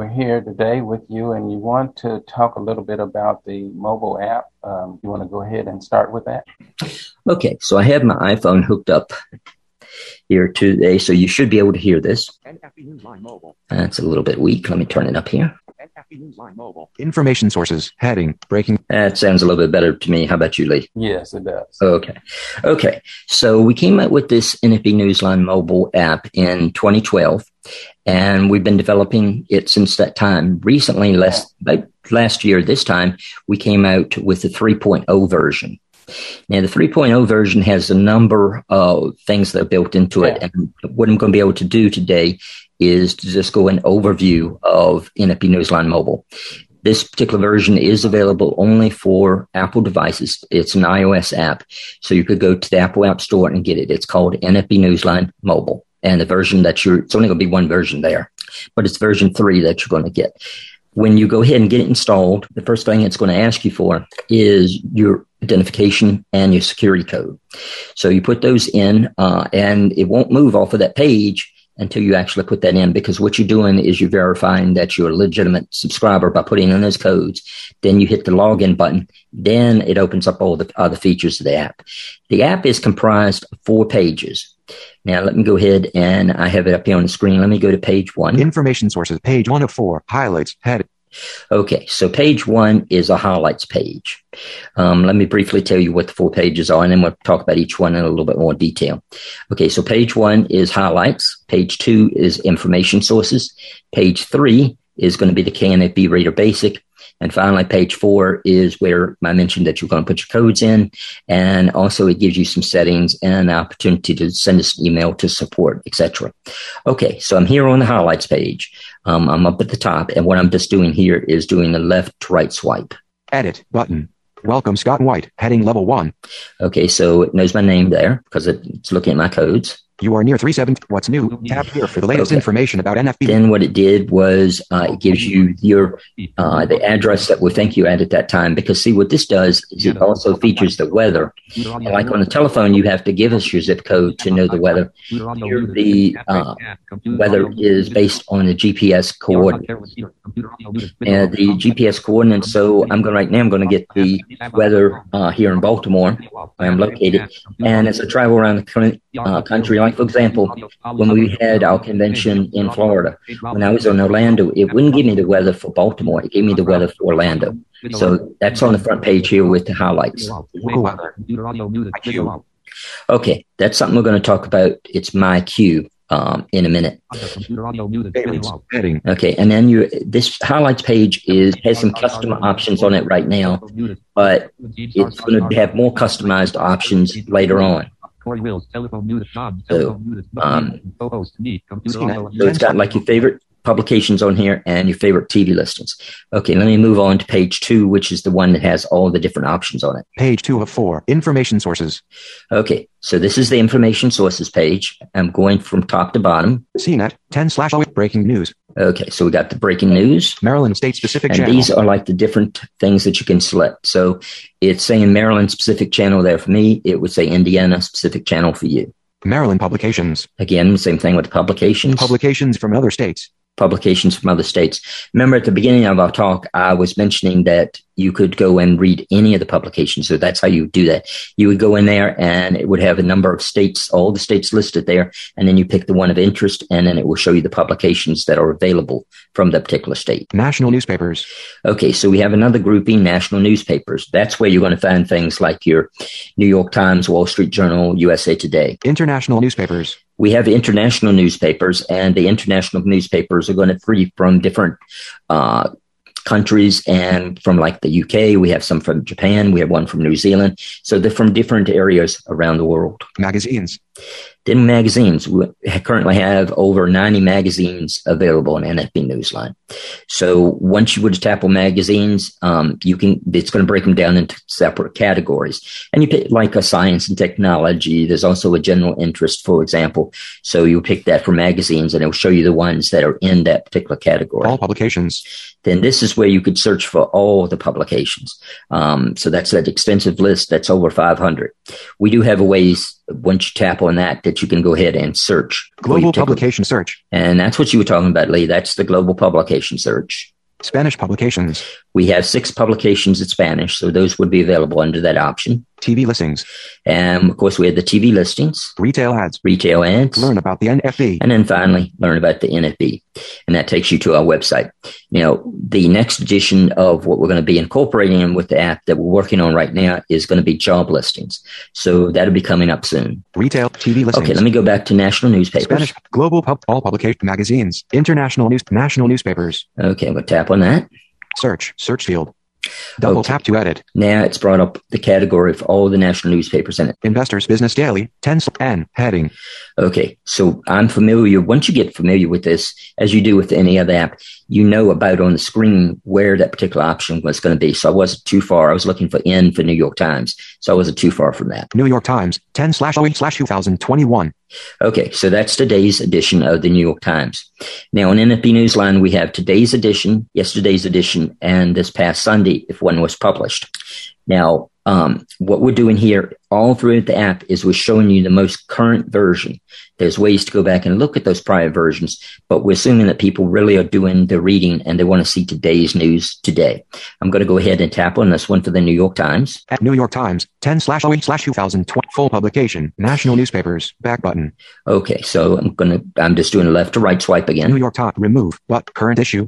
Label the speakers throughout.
Speaker 1: here today with you, and you want to talk a little bit about the mobile app. You want to go ahead and start with that?
Speaker 2: Okay, so I have my iPhone hooked up here today, so you should be able to hear this. That's a little bit weak. Let me turn it up here.
Speaker 3: Information sources, heading, breaking.
Speaker 2: That sounds a little bit better to me. How about you, Lee?
Speaker 1: Yes, it does.
Speaker 2: Okay. So we came out with this NFB Newsline mobile app in 2012, and we've been developing it since that time. Recently, last year, this time, we came out with the 3.0 version. Now, the 3.0 version has a number of things that are built into it. And what I'm going to be able to do today is to just go an overview of NFB Newsline Mobile. This particular version is available only for Apple devices. It's an iOS app, so you could go to the Apple App Store and get it. It's called NFB Newsline Mobile. And the version it's only going to be one version there, but it's version 3 that you're going to get. When you go ahead and get it installed, the first thing it's going to ask you for is your identification and your security code. So you put those in, and it won't move off of that page until you actually put that in, because what you're doing is you're verifying that you're a legitimate subscriber by putting in those codes. Then you hit the login button. Then it opens up all the other features of the app. The app is comprised of 4 pages. Now, let me go ahead, and I have it up here on the screen. Let me go to page 1.
Speaker 3: Information sources, page 1 of 4, highlights, head.
Speaker 2: Okay, so page 1 is a highlights page. Let me briefly tell you what the 4 pages are, and then we'll talk about each one in a little bit more detail. Okay, so page 1 is highlights. Page 2 is information sources. Page 3 is going to be the KNFB Reader Basic. And finally, page 4 is where I mentioned that you're going to put your codes in. And also it gives you some settings and an opportunity to send us an email to support, etc. Okay, so I'm here on the highlights page. I'm up at the top. And what I'm just doing here is doing the left to right swipe.
Speaker 3: Edit button. Welcome, Scott White. Heading level 1.
Speaker 2: Okay, so it knows my name there because it's looking at my codes.
Speaker 3: You are near 37. What's new? Tap here for the latest information about NFB.
Speaker 2: Then what it did was it gives you your the address that we think you had at that time. Because see, what this does is it also features the weather. And like on the telephone, you have to give us your zip code to know the weather. Here, the weather is based on the GPS coordinates. And the GPS coordinates. So I'm going to get the weather here in Baltimore, where I'm located. And as I travel around the country, like for example, when we had our convention in Florida, when I was in Orlando, it wouldn't give me the weather for Baltimore. It gave me the weather for Orlando. So that's on the front page here with the highlights. Okay, that's something we're going to talk about. It's my cue in a minute. Okay, and then this highlights page has some custom options on it right now, but it's going to have more customized options later on. So it's got like your favorite publications on here and your favorite TV listings. Okay, let me move on to page 2, which is the one that has all the different options on it.
Speaker 3: Page 2 of 4, information sources.
Speaker 2: Okay, so this is the information sources page. I'm going from top to bottom.
Speaker 3: CNET 10/0 breaking news.
Speaker 2: Okay, so we got the breaking news.
Speaker 3: Maryland state specific channel.
Speaker 2: And these are like the different things that you can select. So it's saying Maryland specific channel there for me. It would say Indiana specific channel for you.
Speaker 3: Maryland publications.
Speaker 2: Again, same thing with the publications.
Speaker 3: Publications from other states.
Speaker 2: Publications from other states. Remember at the beginning of our talk, I was mentioning that you could go and read any of the publications. So that's how you would do that. You would go in there and it would have a number of states, all the states listed there. And then you pick the one of interest and then it will show you the publications that are available from the particular state.
Speaker 3: National newspapers.
Speaker 2: Okay. So we have another grouping, national newspapers. That's where you're going to find things like your New York Times, Wall Street Journal, USA Today.
Speaker 3: International newspapers.
Speaker 2: We have international newspapers, and the international newspapers are going to be from different countries, and from like the UK. We have some from Japan. We have one from New Zealand. So they're from different areas around the world.
Speaker 3: Magazines.
Speaker 2: Then magazines. We currently have over 90 magazines available on NFB Newsline. So once you would tap on magazines, it's going to break them down into separate categories. And you pick like a science and technology. There's also a general interest, for example. So you pick that for magazines and it will show you the ones that are in that particular category.
Speaker 3: All publications.
Speaker 2: Then this is where you could search for all the publications. So that's that extensive list. That's over 500. We do have a ways once you tap on that you can go ahead and search.
Speaker 3: Global publication search.
Speaker 2: And that's what you were talking about, Lee. That's the global publication search.
Speaker 3: Spanish publications.
Speaker 2: We have 6 publications in Spanish, so those would be available under that option.
Speaker 3: TV listings.
Speaker 2: And of course, we have the TV listings.
Speaker 3: Retail ads.
Speaker 2: Learn
Speaker 3: about the NFB.
Speaker 2: And then finally, learn about the NFB. And that takes you to our website. Now, the next edition of what we're going to be incorporating in with the app that we're working on right now is going to be job listings. So that'll be coming up soon.
Speaker 3: Retail TV listings.
Speaker 2: Okay, let me go back to national newspapers.
Speaker 3: Spanish, global all publication magazines, international national newspapers.
Speaker 2: Okay, we'll tap on that.
Speaker 3: Search field. Double tap to edit.
Speaker 2: Now it's brought up the category of all the national newspapers in it.
Speaker 3: Investors Business Daily, 10N, heading.
Speaker 2: Okay, so I'm familiar. Once you get familiar with this, as you do with any other app, you know about on the screen where that particular option was going to be. So I wasn't too far. I was looking for N for New York Times. So I wasn't too far from that.
Speaker 3: New York Times, 10/08/2021.
Speaker 2: Okay, so that's today's edition of the New York Times. Now, on NFB Newsline, we have today's edition, yesterday's edition, and this past Sunday, if one was published. Now, what we're doing here all through the app is we're showing you the most current version. There's ways to go back and look at those prior versions, but we're assuming that people really are doing the reading and they want to see today's news today. I'm going to go ahead and tap on this one for the New York Times.
Speaker 3: At New York Times, 10/08/2020, full publication, national newspapers, back button.
Speaker 2: Okay, so I'm just doing a left to right swipe again.
Speaker 3: New York Times, remove, but current issue.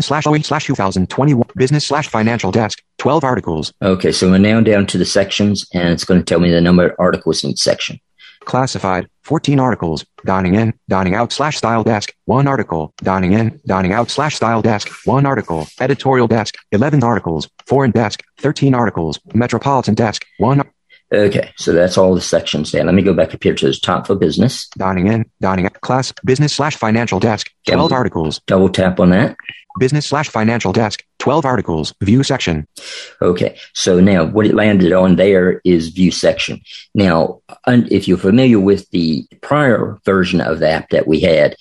Speaker 3: 10/08/2021 business/financial desk 12 articles.
Speaker 2: Okay, so we're now down to the sections and it's going to tell me the number of articles in each section.
Speaker 3: Classified 14 articles. Dining in, dining out/style desk 1 article. Dining in, dining out/style desk 1 article. Editorial desk 11 articles. Foreign desk 13 articles. Metropolitan desk 1.
Speaker 2: Okay, so that's all the sections there. Let me go back up here to the top for business.
Speaker 3: Dining in, dining out, class, business/financial desk, 12 articles.
Speaker 2: Double tap on that.
Speaker 3: Business/financial desk, 12 articles, view section.
Speaker 2: Okay, so now what it landed on there is view section. Now, if you're familiar with the prior version of the app that we had,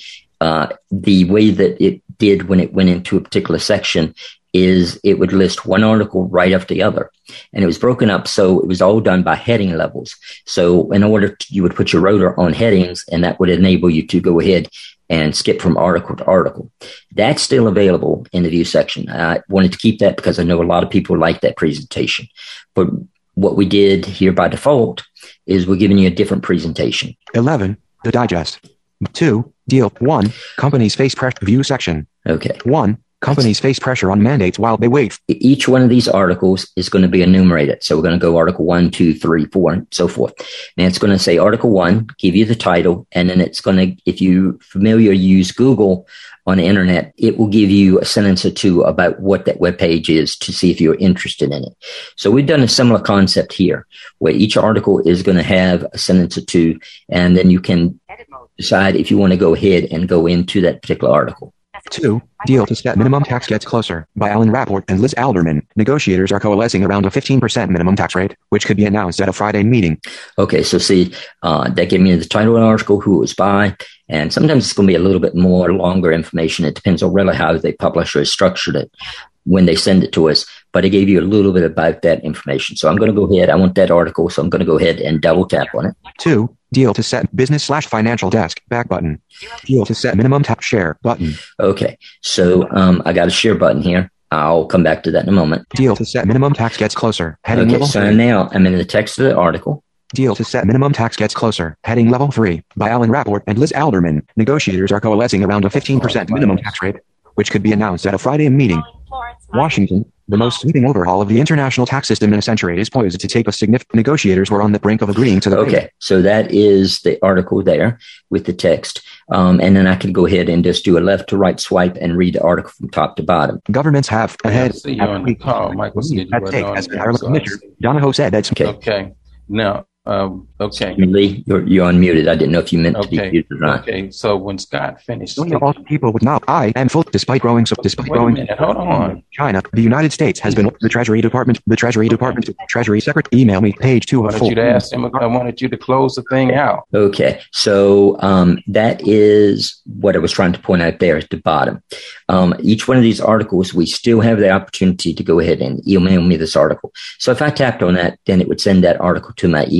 Speaker 2: the way that it did when it went into a particular section is it would list one article right after the other. And it was broken up, so it was all done by heading levels. So in order you would put your rotor on headings, and that would enable you to go ahead and skip from article to article. That's still available in the view section. I wanted to keep that because I know a lot of people like that presentation. But what we did here by default is we're giving you a different presentation.
Speaker 3: 11, the digest. 2, deal. 1, companies face pressure, view section.
Speaker 2: Okay.
Speaker 3: 1, companies face pressure on mandates while they wait.
Speaker 2: Each one of these articles is going to be enumerated. So we're going to go article 1, 2, 3, 4, and so forth. And it's going to say article 1, give you the title. And then it's going to, if you're familiar, use Google on the internet, it will give you a sentence or two about what that web page is to see if you're interested in it. So we've done a similar concept here where each article is going to have a sentence or two, and then you can decide if you want to go ahead and go into that particular article.
Speaker 3: 2, deal to set minimum tax gets closer by Alan Rapport and Liz Alderman. Negotiators are coalescing around a 15% minimum tax rate, which could be announced at a Friday meeting.
Speaker 2: Okay, so see, that gave me the title of the article, who it was by, and sometimes it's going to be a little bit more longer information. It depends on really how they publish or structured it when they send it to us, but it gave you a little bit about that information. So I'm going to go ahead. I want that article, so I'm going to go ahead and double tap on it.
Speaker 3: 2, deal to set business/financial desk back button. Deal to set minimum tax share button.
Speaker 2: Okay, so I got a share button here. I'll come back to that in a moment.
Speaker 3: Deal to set minimum tax gets closer. Heading
Speaker 2: okay,
Speaker 3: level
Speaker 2: so
Speaker 3: 3.
Speaker 2: now I'm in the text of the article.
Speaker 3: Deal to set minimum tax gets closer. Heading level 3 by Alan Rapport and Liz Alderman. Negotiators are coalescing around a 15% minimum tax rate, which could be announced at a Friday meeting. Washington, the most sweeping overhaul of the international tax system in a century, is poised to take a significant. Negotiators were on the brink of agreeing to the.
Speaker 2: Okay, so that is the article there with the text. And then I can go ahead and just do a left to right swipe and read the article from top to bottom.
Speaker 3: Governments have ahead.
Speaker 1: See you on the call, Michael.
Speaker 3: As Ireland Commissioner Donahoe said, that's
Speaker 2: okay.
Speaker 1: Okay. Now, okay.
Speaker 2: Lee, you're unmuted. I didn't know if you meant to be muted or not.
Speaker 1: Okay. So when Scott finished,
Speaker 3: all people would not. I am full, despite growing.
Speaker 1: Wait a minute. Hold on.
Speaker 3: China, the United States has been the Treasury Department, Treasury Secretary. Email me, page 2 of 4.
Speaker 1: I wanted you to close the thing out.
Speaker 2: Okay, so that is what I was trying to point out there at the bottom. Each one of these articles, we still have the opportunity to go ahead and email me this article. So if I tapped on that, then it would send that article to my email.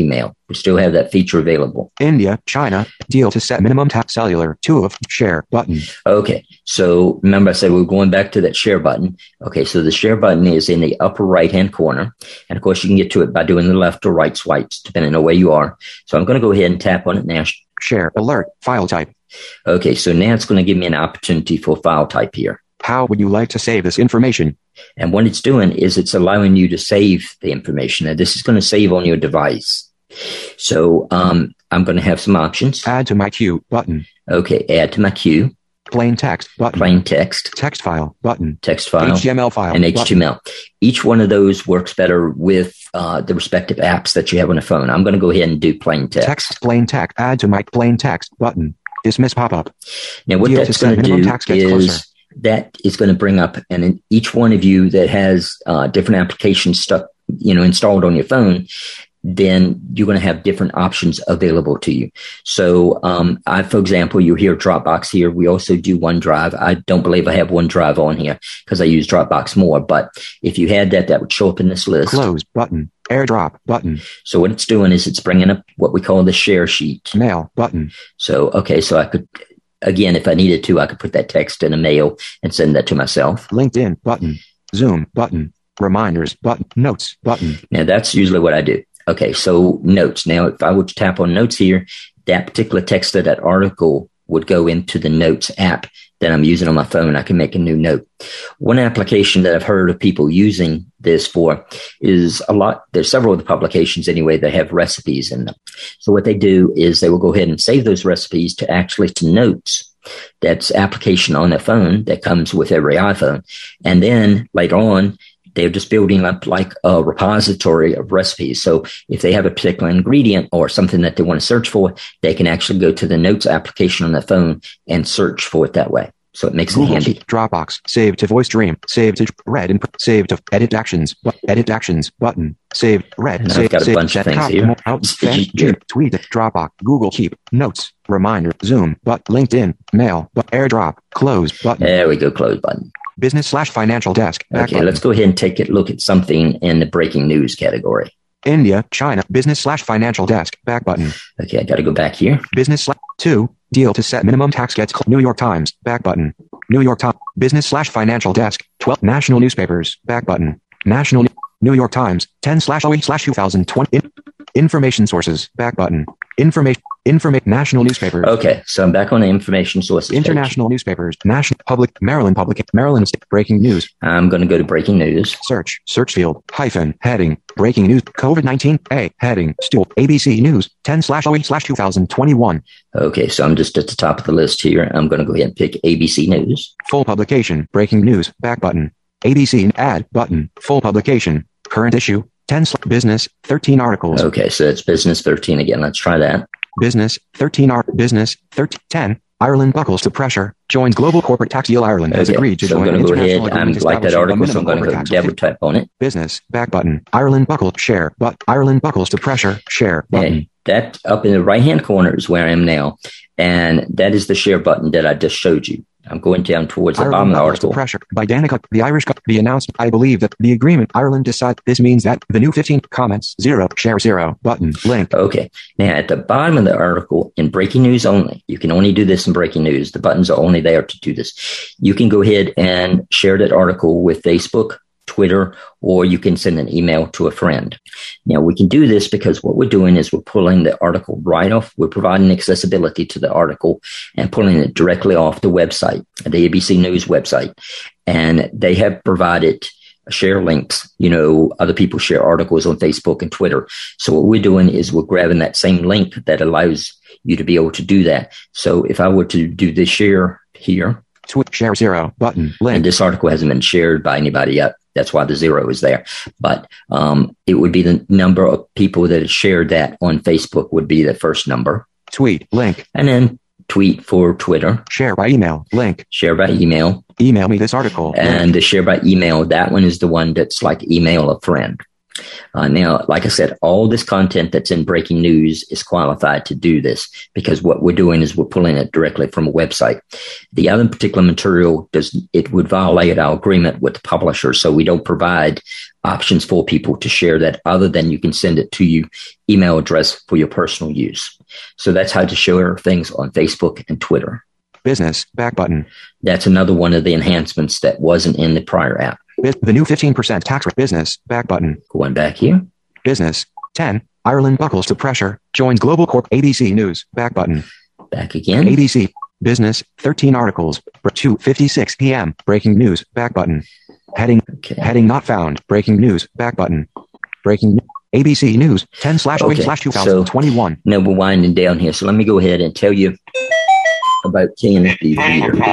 Speaker 2: email. We still have that feature available.
Speaker 3: India, China, deal to set minimum tax cellular 2 of share button.
Speaker 2: Okay. So remember I said we're going back to that share button. Okay. So the share button is in the upper right-hand corner. And of course you can get to it by doing the left or right swipes, depending on where you are. So I'm going to go ahead and tap on it now.
Speaker 3: Share alert file type.
Speaker 2: Okay. So now it's going to give me an opportunity for file type here.
Speaker 3: How would you like to save this information?
Speaker 2: And what it's doing is it's allowing you to save the information. Now, this is going to save on your device. So I'm going to have some options.
Speaker 3: Add to my queue button.
Speaker 2: Okay, add to my queue.
Speaker 3: Plain text button.
Speaker 2: Plain text.
Speaker 3: Text file button.
Speaker 2: Text file.
Speaker 3: HTML file.
Speaker 2: And HTML. Button. Each one of those works better with the respective apps that you have on the phone. I'm going to go ahead and do plain text.
Speaker 3: Text, plain text. Add to my plain text button. Dismiss pop-up.
Speaker 2: Now, what that's going to do is that is going to bring up, and in each one of you that has different applications stuck, installed on your phone, then you're going to have different options available to you. So, for example, you hear Dropbox here. We also do OneDrive. I don't believe I have OneDrive on here because I use Dropbox more. But if you had that, that would show up in this list.
Speaker 3: Close button. AirDrop button.
Speaker 2: So what it's doing is it's bringing up what we call the share sheet.
Speaker 3: Mail button.
Speaker 2: So, okay, so I could. Again, if I needed to, I could put that text in a mail and send that to myself.
Speaker 3: LinkedIn button, Zoom button, reminders button, notes button.
Speaker 2: Now, that's usually what I do. Okay, so notes. Now, if I were to tap on notes here, that particular text of that article would go into the notes app that I'm using on my phone. I can make a new note. One application that I've heard of people using this for is there's several of the publications anyway that have recipes in them. So what they do is they will go ahead and save those recipes to notes. That's application on their phone that comes with every iPhone. And then later on, they're just building up like a repository of recipes. So if they have a particular ingredient or something that they want to search for, they can actually go to the notes application on their phone and search for it that way. So it makes
Speaker 3: Google
Speaker 2: it handy.
Speaker 3: Keep, Dropbox, save to voice stream, save to read and save to edit actions button, save read.
Speaker 2: And
Speaker 3: save,
Speaker 2: I've got a bunch of things here.
Speaker 3: Tweet, Dropbox, Google Keep, notes, reminder, Zoom, LinkedIn, mail, AirDrop, close button.
Speaker 2: There we go, close button.
Speaker 3: Business/financial desk.
Speaker 2: Okay, button. Let's go ahead and take a look at something in the breaking news category.
Speaker 3: India, China, business/financial desk, back button.
Speaker 2: Okay, I got to go back here.
Speaker 3: Business/2, deal to set minimum tax gets New York Times, back button. New York Times, business/financial desk, 12 national newspapers, back button. New York Times, 10/08/2020. Information sources, back button. Information national newspapers.
Speaker 2: Okay, so I'm back on the information sources.
Speaker 3: International page. Newspapers, National Public, Maryland State, breaking news.
Speaker 2: I'm going to go to breaking news.
Speaker 3: Search field, heading, breaking news, COVID-19, heading, stool, ABC News, 10/08/2021.
Speaker 2: Okay, so I'm just at the top of the list here. I'm going to go ahead and pick ABC News.
Speaker 3: Full publication, breaking news, back button. ABC ad button, full publication, current issue, 10 business, 13 articles.
Speaker 2: Okay, so it's business 13 again. Let's try that.
Speaker 3: Business 13 business 10. Ireland buckles to pressure. Joins global corporate tax deal. Ireland has agreed to join.
Speaker 2: I'm going to go ahead. I'm like that article, so I'm going to go double tap on it.
Speaker 3: Business back button. Ireland buckle share, but Ireland buckles to pressure share button.
Speaker 2: Hey, that up in the right hand corner is where I am now, and that is the share button that I just showed you. I'm going down towards the bottom of the article.
Speaker 3: Pressure by Danica, the Irish, the announcement. I believe that the agreement Ireland decide. This means that the new 15 comments 0 share 0 button link.
Speaker 2: Okay. Now at the bottom of the article in breaking news only, you can only do this in breaking news. The buttons are only there to do this. You can go ahead and share that article with Facebook, Twitter, or you can send an email to a friend. Now we can do this because what we're doing is we're pulling the article right off. We're providing accessibility to the article and pulling it directly off the website, the ABC News website. And they have provided share links. Other people share articles on Facebook and Twitter. So what we're doing is we're grabbing that same link that allows you to be able to do that. So if I were to do this share here,
Speaker 3: share 0 button link.
Speaker 2: And this article hasn't been shared by anybody yet. That's why the 0 is there. But it would be the number of people that had shared that on Facebook would be the first number.
Speaker 3: Tweet link.
Speaker 2: And then tweet for Twitter.
Speaker 3: Share by email link.
Speaker 2: Share by email.
Speaker 3: Email me this article.
Speaker 2: And the share by email, that one is the one that's like email a friend. Now, like I said, all this content that's in breaking news is qualified to do this because what we're doing is we're pulling it directly from a website. The other particular material would violate our agreement with the publisher. So we don't provide options for people to share that other than you can send it to your email address for your personal use. So that's how to share things on Facebook and Twitter.
Speaker 3: Business, back button.
Speaker 2: That's another one of the enhancements that wasn't in the prior app.
Speaker 3: The new 15% tax rate. Business, back button.
Speaker 2: Going back here.
Speaker 3: Business, 10. Ireland buckles to pressure. Joins Global Corp. ABC News, back button.
Speaker 2: Back again.
Speaker 3: ABC. Business, 13 articles. 2:56 p.m. Breaking news, back button. Heading not found. Breaking news, back button. Breaking ABC News, 10/08/2021.
Speaker 2: Now we're winding down here. So let me go ahead and tell you about KNFB Reader.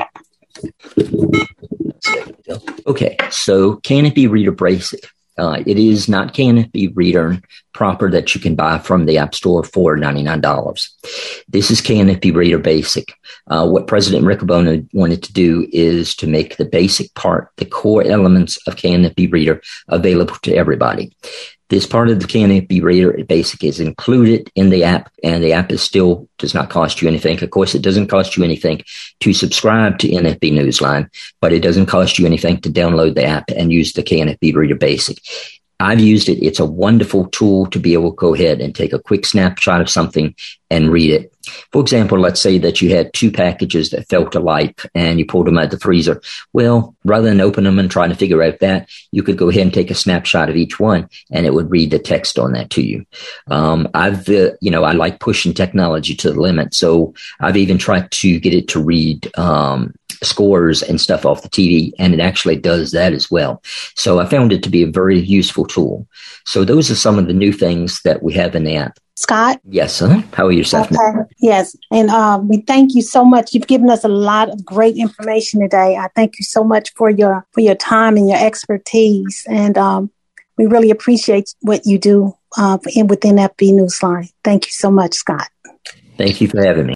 Speaker 2: Okay, so KNFB Reader Basic. It is not KNFB Reader proper that you can buy from the App Store for $99. This is KNFB Reader Basic. What President Riccobono wanted to do is to make the basic part, the core elements of KNFB Reader available to everybody. This part of the KNFB Reader Basic is included in the app, and the app still does not cost you anything. Of course, it doesn't cost you anything to subscribe to NFB Newsline, but it doesn't cost you anything to download the app and use the KNFB Reader Basic. I've used it. It's a wonderful tool to be able to go ahead and take a quick snapshot of something and read it. For example, let's say that you had 2 packages that felt alike and you pulled them out of the freezer. Well, rather than open them and trying to figure out that, you could go ahead and take a snapshot of each one and it would read the text on that to you. I like pushing technology to the limit. So I've even tried to get it to read scores and stuff off the TV, and it actually does that as well. So I found it to be a very useful tool. So those are some of the new things that we have in the app.
Speaker 4: Scott?
Speaker 2: Yes, sir. How are you, Stephanie?
Speaker 4: Okay. Yes. And we thank you so much. You've given us a lot of great information today. I thank you so much for your time and your expertise. And we really appreciate what you do within FB Newsline. Thank you so much, Scott.
Speaker 2: Thank you for having me.